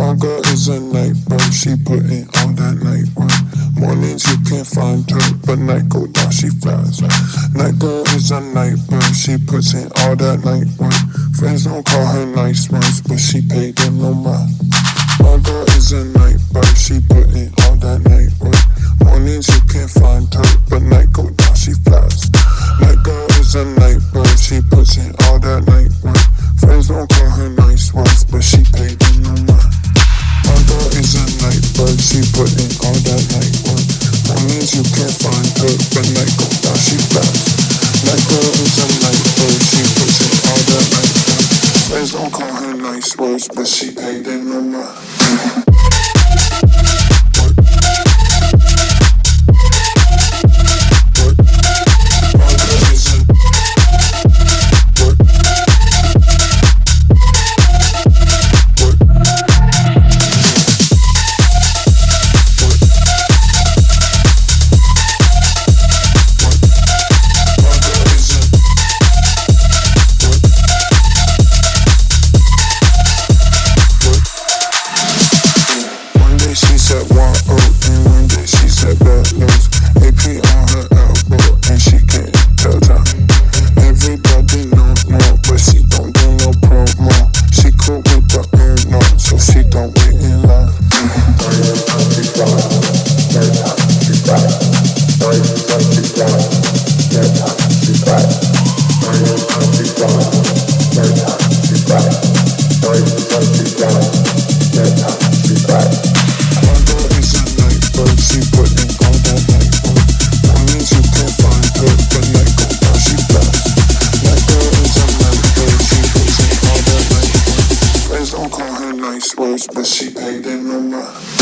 My girl is a night bird, she put in all that night work. Mornings you can't find her, but night go down, she flies. Night girl is a night bird, she puts in all that night work. Friends don't call her nice ones, but she paid them no mind. My girl is a night bird, she put in all that night work. Mornings you can't find her, but night go down, she flies. Night girl is a night bird, she puts in all that night work. Friends don't call her nice ones, but she paid them no mind. My girl is a night bird, she put in all that night work. Mornings you can't find her, but night go down, she flies. Night girl is a night bird, she puts in all that night work. Friends don't call her nice words, but she paid them no mind. Words, but she paid them no mind.